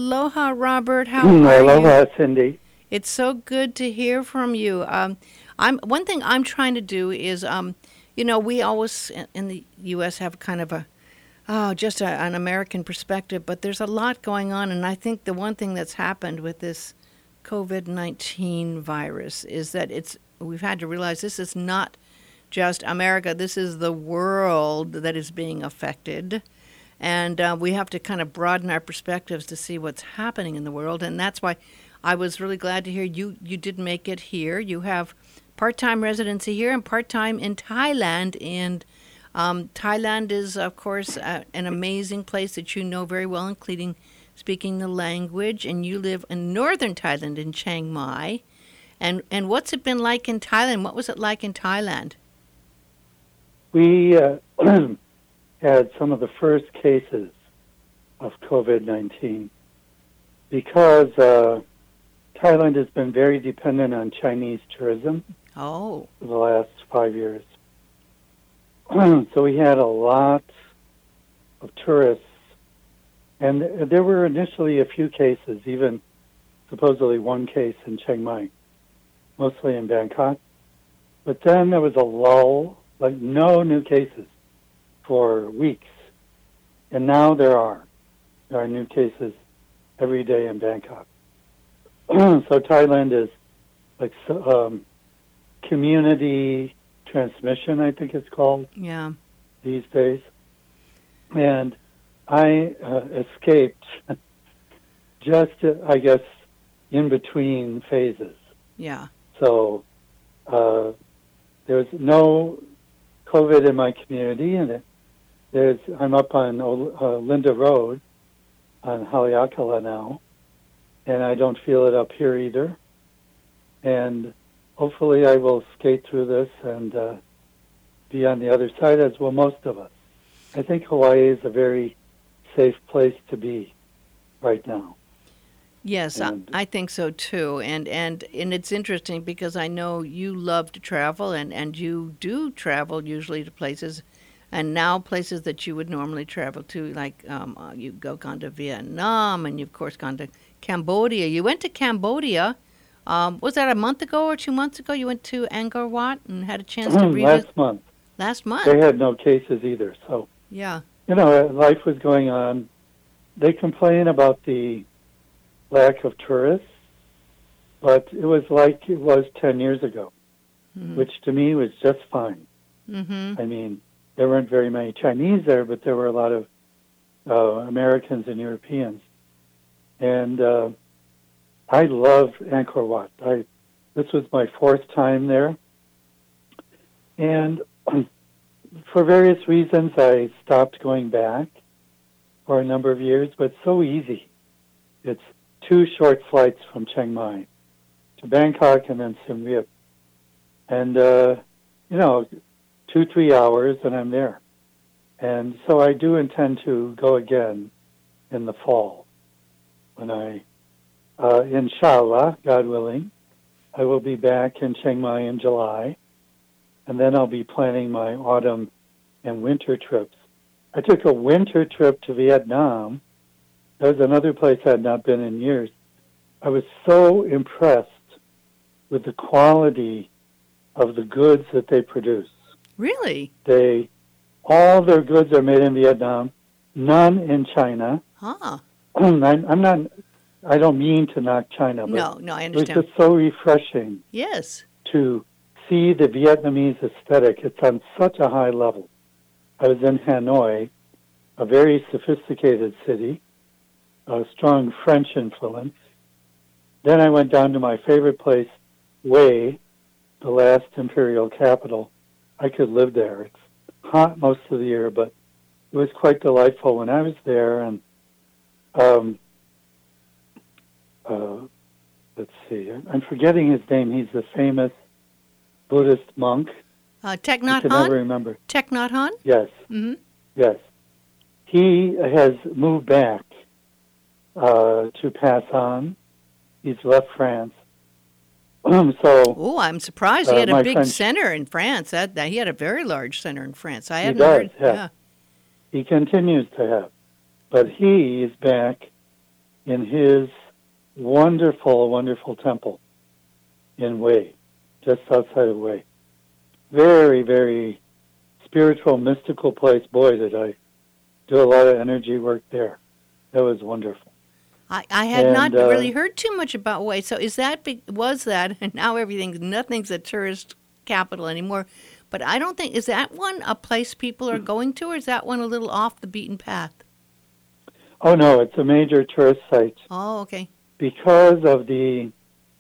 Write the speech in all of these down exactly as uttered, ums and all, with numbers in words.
Aloha, Robert. How are Aloha, you? Cindy. It's so good to hear from you. Um, I'm one thing I'm trying to do is, um, you know, we always in the U S have kind of a, oh, just a, an American perspective, but there's a lot going on, and I think the one thing that's happened with this COVID nineteen virus is that it's we've had to realize this is not just America. This is the world that is being affected. And uh, we have to kind of broaden our perspectives to see what's happening in the world. And that's why I was really glad to hear you, you did make it here. You have part-time residency here and part-time in Thailand. And um, Thailand is, of course, uh, an amazing place that you know very well, including speaking the language. And you live in northern Thailand in Chiang Mai. And, and what's it been like in Thailand? What was it like in Thailand? We... Uh, had some of the first cases of COVID nineteen because uh, Thailand has been very dependent on Chinese tourism oh. for the last five years. So we had a lot of tourists, and there were initially a few cases, even supposedly one case in Chiang Mai, mostly in Bangkok. But then there was a lull, like no new cases for weeks. And now there are. There are new cases every day in Bangkok. So Thailand is like um, community transmission, I think it's called. Yeah. These days. And I uh, escaped just, uh, I guess, in between phases. Yeah. So uh, there's no COVID in my community, and it There's, I'm up on uh, Linda Road on Haleakala now, and I don't feel it up here either. And hopefully I will skate through this and uh, be on the other side, as will most of us. I think Hawaii is a very safe place to be right now. Yes, I, I think so too. And, and and it's interesting because I know you love to travel, and, and you do travel usually to places. And now places that you would normally travel to, like um, uh, you've go, gone to Vietnam, and you've, of course, gone to Cambodia. You went to Cambodia. Um, was that a month ago or two months ago? You went to Angkor Wat and had a chance to revisit? Last month. Last month? They had no cases either. So, yeah. You know, life was going on. They complain about the lack of tourists, but it was like it was ten years ago, mm-hmm. which to me was just fine. Mm-hmm. I mean, there weren't very many Chinese there, but there were a lot of uh, Americans and Europeans. And uh, I love Angkor Wat. I, this was my fourth time there. And for various reasons, I stopped going back for a number of years, but it's so easy. It's two short flights from Chiang Mai to Bangkok and then Siem Reap. And, uh, you know, two, three hours, and I'm there. And so I do intend to go again in the fall when I, uh, inshallah, God willing, I will be back in Chiang Mai in July, and then I'll be planning my autumn and winter trips. I took a winter trip to Vietnam. That was another place I had not been in years. I was so impressed with the quality of the goods that they produce. Really? They, all their goods are made in Vietnam, none in China. Huh. I'm, I'm not, I don't mean to knock China, but no, no, I understand. It was just so refreshing. Yes. To see the Vietnamese aesthetic. It's on such a high level. I was in Hanoi, a very sophisticated city, a strong French influence. Then I went down to my favorite place, Hue, the last imperial capital. I could live there. It's hot most of the year, but it was quite delightful when I was there. And um, uh, let's see, I'm forgetting his name. He's the famous Buddhist monk. Uh, Thich Nhat I can Hanh? never remember. Thich Nhat Hanh? Yes. Mm-hmm. Yes. He has moved back uh, to pass on. He's left France. Um, so. Oh, I'm surprised. He uh, had a big French, center in France. That, that he had a very large center in France. I he haven't does, heard. Yeah. yeah. He continues to have, but he is back in his wonderful, wonderful temple in Hue, just outside of Hue. Very, very spiritual, mystical place. Boy, did I do a lot of energy work there. That was wonderful. I, I had And, not uh, really heard too much about Hue. So is that be- was that and now everything's nothing's a tourist capital anymore. But I don't think is that one a place people are going to, or is that one a little off the beaten path? Oh no, it's a major tourist site Oh, okay. because of the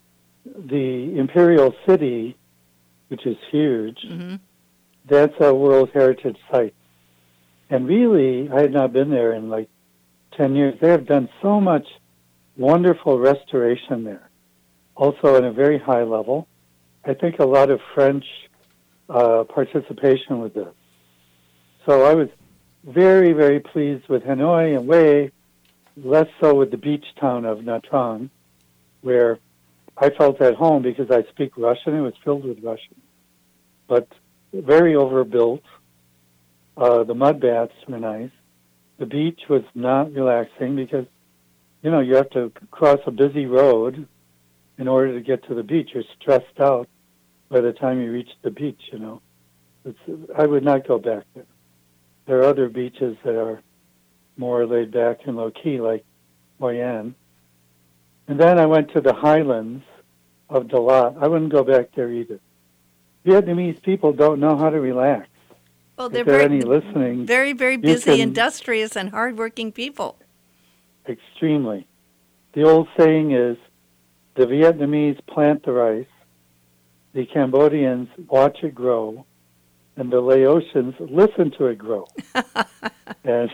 the imperial city, which is huge. Mm-hmm. That's a World Heritage Site. And really, I had not been there in like ten years. They have done so much wonderful restoration there, also at a very high level. I think a lot of French uh, participation with this. So I was very, very pleased with Hanoi and Hue, less so with the beach town of Nha Trang, where I felt at home because I speak Russian. It was filled with Russian, but very overbuilt. Uh, the mud baths were nice. The beach was not relaxing because, you know, you have to cross a busy road in order to get to the beach. You're stressed out by the time you reach the beach, you know. It's, I would not go back there. There are other beaches that are more laid back and low-key, like Hoi An. And then I went to the highlands of Dalat. I wouldn't go back there either. Vietnamese people don't know how to relax. Well, they're if there are very, any listening, very, very busy, can, industrious, and hardworking people. Extremely. The old saying is, the Vietnamese plant the rice, the Cambodians watch it grow, and the Laotians listen to it grow. And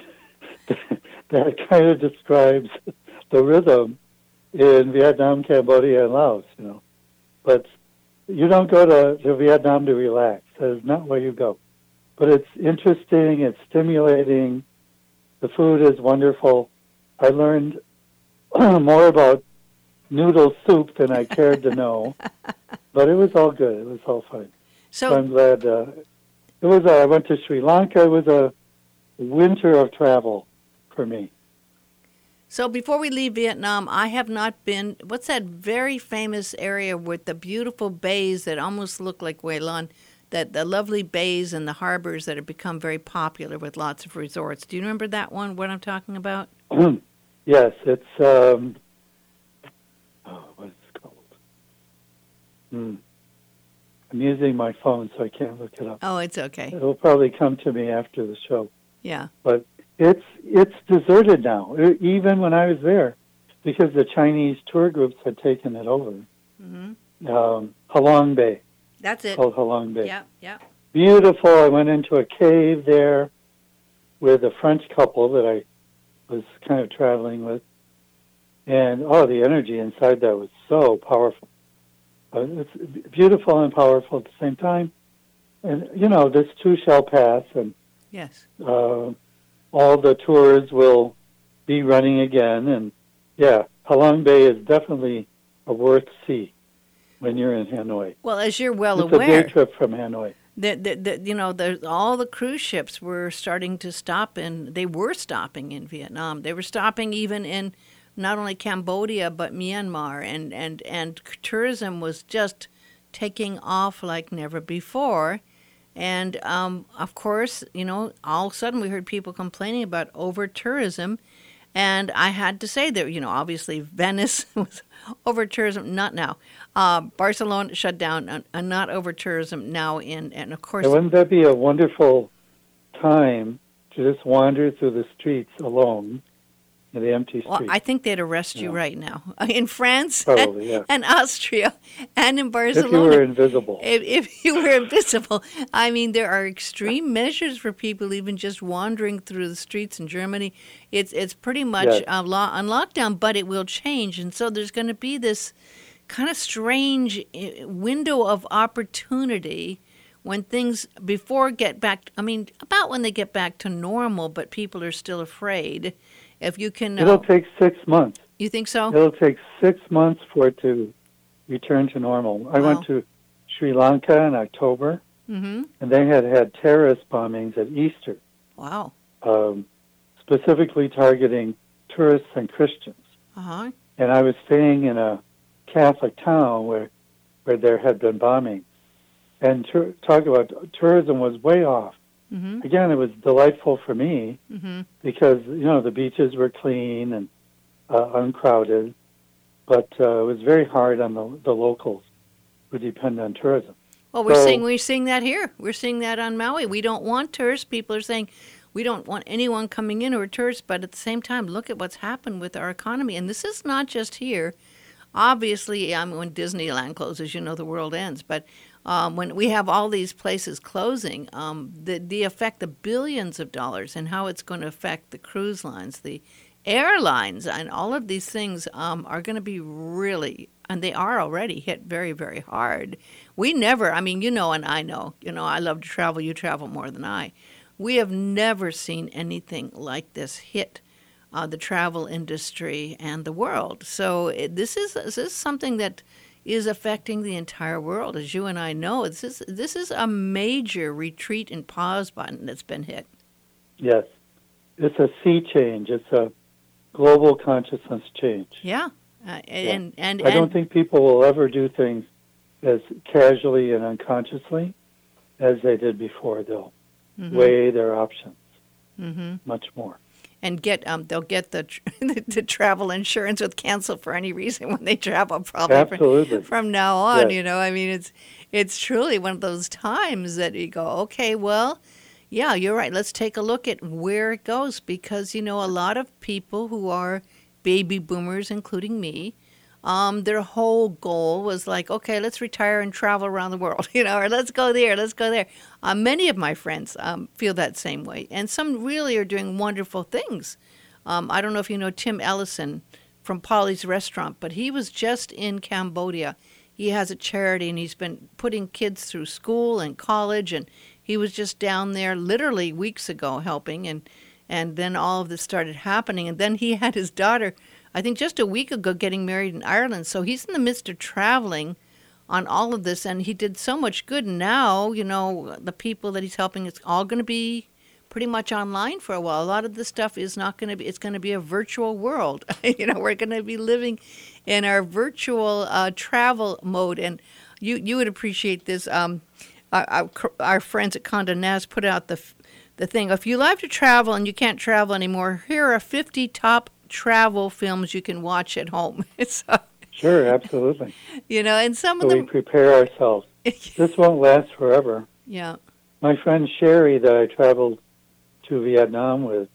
that kind of describes the rhythm in Vietnam, Cambodia, and Laos, you know. But you don't go to, to Vietnam to relax. That is not where you go. But it's interesting, it's stimulating, the food is wonderful. I learned more about noodle soup than I cared to know, but it was all good. It was all fine. So, so I'm glad. Uh, it was. Uh, I went to Sri Lanka. It was a winter of travel for me. So before we leave Vietnam, I have not been. What's that very famous area with the beautiful bays that almost look like Hue Lan? That the lovely bays and the harbors that have become very popular with lots of resorts. Do you remember that one? What I'm talking about? Yes, it's. Um, oh, what is it called? Hmm. I'm using my phone, so I can't look it up. Oh, it's okay. It'll probably come to me after the show. Yeah. But it's it's deserted now, even when I was there, because the Chinese tour groups had taken it over. Mm-hmm. Um, Halong Bay. That's it. Called Halong Bay. Yeah, yeah. Beautiful. I went into a cave there with a French couple that I was kind of traveling with. And, oh, the energy inside that was so powerful. Uh, it's beautiful and powerful at the same time. And, you know, this too shall pass, and yes, uh, all the tours will be running again. And, yeah, Halong Bay is definitely a worth see when you're in Hanoi. Well, as you're well it's aware, a day trip from Hanoi. The, the, the, you know, the, all the cruise ships were starting to stop, and they were stopping in Vietnam. They were stopping even in not only Cambodia but Myanmar, and, and, and tourism was just taking off like never before. And, um, of course, you know, all of a sudden we heard people complaining about over-tourism. And I had to say that, you know, obviously Venice was over-tourism, not now. Uh, Barcelona shut down, uh, uh, not over-tourism now. In, and, of course... And wouldn't that be a wonderful time to just wander through the streets alone in the empty streets? Well, I think they'd arrest you yeah. right now. In France Probably, and, yeah. and Austria and in Barcelona. If you were invisible. If, if you were invisible. I mean, there are extreme measures for people even just wandering through the streets in Germany. It's it's pretty much yes. uh, law, on lockdown, but it will change. And so there's going to be this kind of strange window of opportunity when things before get back, I mean, about when they get back to normal, but people are still afraid. If you can... It'll uh, take six months. You think so? It'll take six months for it to return to normal. I Wow. went to Sri Lanka in October, mm-hmm. and they had had terrorist bombings at Easter, Wow. um, specifically targeting tourists and Christians. Uh-huh. And I was staying in a Catholic town where where there had been bombing. And tur- talk about tourism was way off. Mm-hmm. Again, it was delightful for me Mm-hmm. because, you know, the beaches were clean and uh, uncrowded, but uh, it was very hard on the, the locals who depend on tourism. Well, we're So- seeing we're seeing that here. We're seeing that on Maui. We don't want tourists. People are saying we don't want anyone coming in who are tourists. But at the same time, look at what's happened with our economy. And this is not just here. Obviously, um, when Disneyland closes, you know the world ends. But um, when we have all these places closing, um, the the effect of billions of dollars and how it's going to affect the cruise lines, the airlines, and all of these things um, are going to be really, and they are already hit very, very hard. We never, I mean, you know, and I know, you know, I love to travel. You travel more than I. We have never seen anything like this hit uh, the travel industry and the world. So it, this is this is something that is affecting the entire world, as you and I know. This is this is a major retreat and pause button that's been hit. Yes. It's a sea change. It's a global consciousness change. Yeah, uh, and and, I don't and think people will ever do things as casually and unconsciously as they did before. They'll mhm, weigh their options mhm. much more. and get um they'll get the tr- the travel insurance with cancel for any reason when they travel probably from, Absolutely. from now on. Yes. You know, I mean it's it's truly one of those times that you go, okay, well, yeah, you're right. Let's take a look at where it goes because you know a lot of people who are baby boomers, including me. Um, their whole goal was like, okay, let's retire and travel around the world, you know, or let's go there, let's go there. Uh, many of my friends um, feel that same way, and some really are doing wonderful things. Um, I don't know if you know Tim Ellison from Polly's Restaurant, but he was just in Cambodia. He has a charity, and he's been putting kids through school and college, and he was just down there literally weeks ago helping, and, and then all of this started happening, and then he had his daughter I think just a week ago getting married in Ireland. So he's in the midst of traveling on all of this, and he did so much good. And now, you know, the people that he's helping, it's all going to be pretty much online for a while. A lot of this stuff is not going to be, it's going to be a virtual world. You know, we're going to be living in our virtual uh, travel mode. And you, you would appreciate this. Um, our, our, our friends at Condé Nast put out the, the thing, if you love to travel and you can't travel anymore, here are fifty top travel films you can watch at home. so, Sure, absolutely. you know, and some So of we them. prepare ourselves. This won't last forever. Yeah. My friend Sherry that I traveled to Vietnam with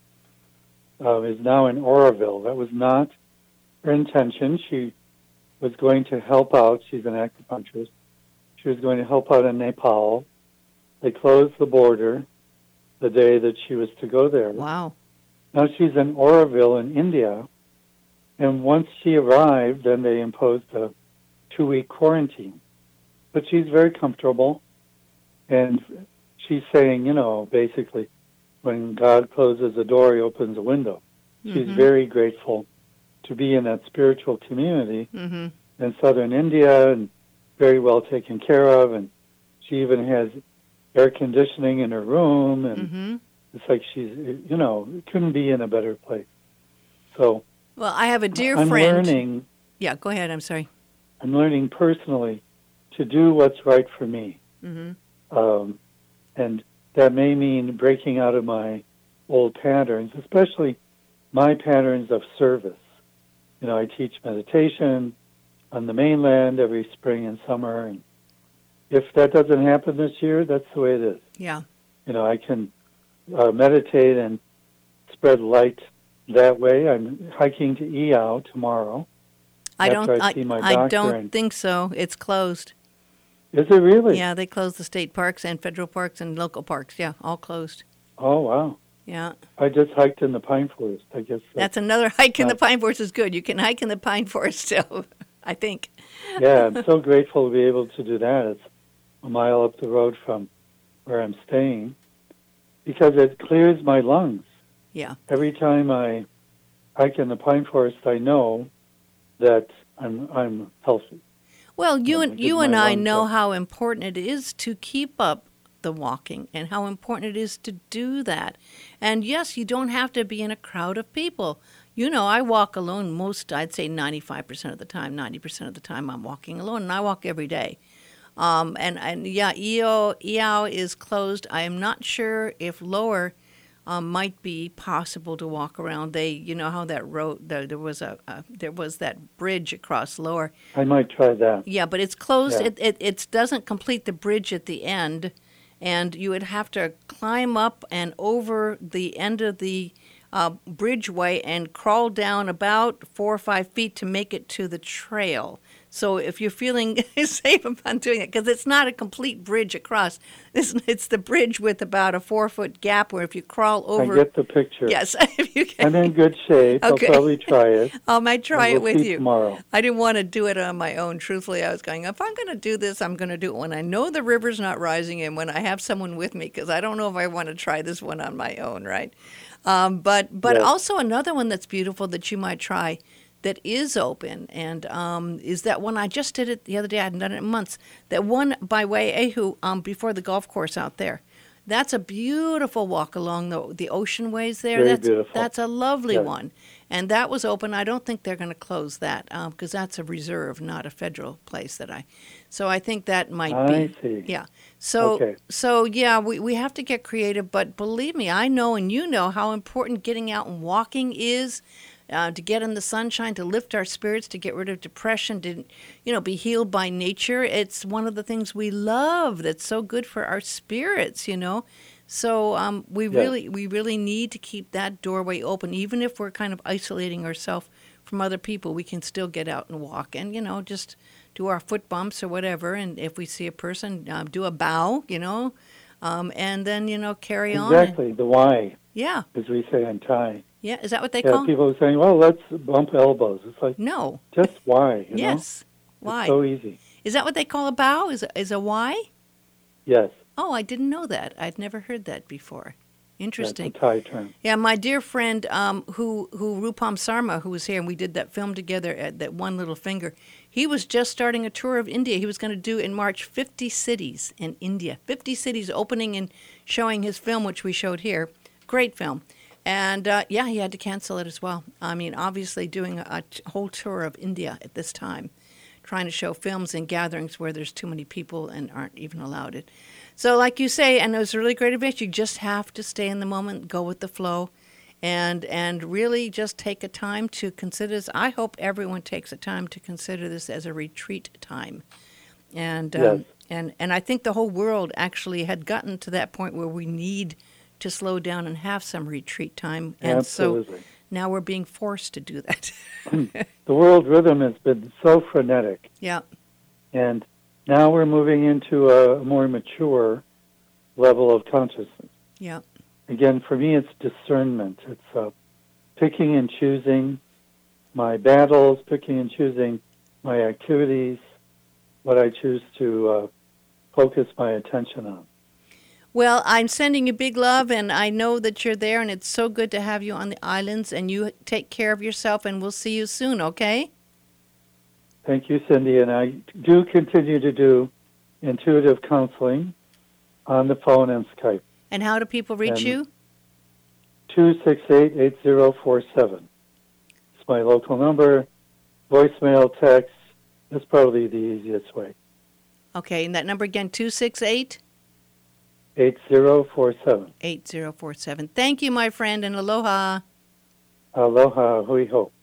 uh, is now in Oroville. That was not her intention. She was going to help out. She's an acupuncturist. She was going to help out in Nepal. They closed the border the day that she was to go there. Wow. Now she's in Oroville in India, and once she arrived, then they imposed a two-week quarantine. But she's very comfortable, and she's saying, you know, basically, when God closes a door, he opens a window. She's Mhm. very grateful to be in that spiritual community Mhm. in southern India and very well taken care of, and she even has air conditioning in her room, and Mhm. it's like she's, you know, couldn't be in a better place. So Well, I have a dear I'm friend. learning, Yeah, go ahead. I'm sorry. I'm learning personally to do what's right for me. Mhm. Um, and that may mean breaking out of my old patterns, especially my patterns of service. You know, I teach meditation on the mainland every spring and summer, and if that doesn't happen this year, that's the way it is. Yeah. You know, I can uh, meditate and spread light that way. I'm hiking to Iao tomorrow. I After don't. I I, see my I doctor don't and- think so. It's closed. Is it really? Yeah, they closed the state parks and federal parks and local parks. Yeah, all closed. Oh, wow. Yeah. I just hiked in the pine forest. I guess. That's another hike in the uh, pine forest is good. You can hike in the pine forest still, I think. Yeah, I'm so grateful to be able to do that. It's a mile up the road from where I'm staying because it clears my lungs. Yeah. Every time I hike in the pine forest, I know that I'm I'm healthy. Well, you Yeah, and it you gives and my I lungs know up. how important it is to keep up the walking and how important it is to do that. And yes, you don't have to be in a crowd of people. You know, I walk alone most, I'd say ninety-five percent of the time, ninety percent of the time I'm walking alone, and I walk every day. Um, and, and yeah, E O, E O is closed. I am not sure if Lower um, might be possible to walk around. They, you know how that road, there, there was a, a, there was that bridge across Lower. I might try that. Yeah, but it's closed. Yeah. It, it, it doesn't complete the bridge at the end, and you would have to climb up and over the end of the uh, bridgeway and crawl down about four or five feet to make it to the trail. So if you're feeling safe about doing it, because it's not a complete bridge across, it's, it's the bridge with about a four-foot gap where if you crawl over... I get the picture. Yes. If you can. I'm in good shape. Okay. I'll probably try it. I might try And it we'll with see you. tomorrow. I didn't want to do it on my own. Truthfully, I was going, if I'm going to do this, I'm going to do it when I know the river's not rising and when I have someone with me, because I don't know if I want to try this one on my own, right? Um, but but Yes. also another one that's beautiful that you might try that is open, and um, is that one, I just did it the other day, I hadn't done it in months, that one by Wai'ehu, um, before the golf course out there. That's a beautiful walk along the the ocean ways there. Very that's, beautiful. That's a lovely Yes. one. And that was open. I don't think they're going to close that because um, that's a reserve, not a federal place that I. So I think that might I be. see. Yeah. So Okay. so yeah, we we have to get creative. But believe me, I know and you know how important getting out and walking is. Uh, to get in the sunshine, to lift our spirits, to get rid of depression, to, you know, be healed by nature. It's one of the things we love that's so good for our spirits, you know. So um, we Yes. really we really need to keep that doorway open. Even if we're kind of isolating ourselves from other people, we can still get out and walk and, you know, just do our foot bumps or whatever. And if we see a person, um, do a bow, you know, um, and then, you know, carry on. and- Exactly. The why, yeah. as we say in Thai. Yeah. Is that what they Yeah, call it? people are saying, well, let's bump elbows. It's like, No. just why, you know? Yes. Why? It's so easy. Is that what they call a bow? Is a, is a why? Yes. Oh, I didn't know that. I'd never heard that before. Interesting. That's a Thai term. Yeah, my dear friend, um, who who Rupam Sarma, who was here, and we did that film together at that One Little Finger. He was just starting a tour of India. He was going to do in March fifty cities in India, fifty cities opening and showing his film, which we showed here. Great film. And uh, yeah, he had to cancel it as well. I mean, obviously doing a, a t- whole tour of India at this time, trying to show films in gatherings where there's too many people and aren't even allowed it. So like you say, and it was a really great advice, you just have to stay in the moment, go with the flow, and and really just take a time to consider this. I hope everyone takes a time to consider this as a retreat time. And um, Yes. and and I think the whole world actually had gotten to that point where we need to slow down and have some retreat time. And Absolutely. so now we're being forced to do that. The world rhythm has been so frenetic. Yeah. And now we're moving into a more mature level of consciousness. Yeah. Again, for me, it's discernment. It's uh, picking and choosing my battles, picking and choosing my activities, what I choose to uh, focus my attention on. Well, I'm sending you big love, and I know that you're there, and it's so good to have you on the islands, and you take care of yourself, and we'll see you soon, okay? Thank you, Cindy. And I do continue to do intuitive counseling on the phone and Skype. And how do people reach And you? two six eight, eight zero four seven. It's my local number. Voicemail, text. That's probably the easiest way. Okay, and that number again, two six eight, eight zero four seven. eight zero four seven. Thank you, my friend, and aloha. Aloha, hui ho.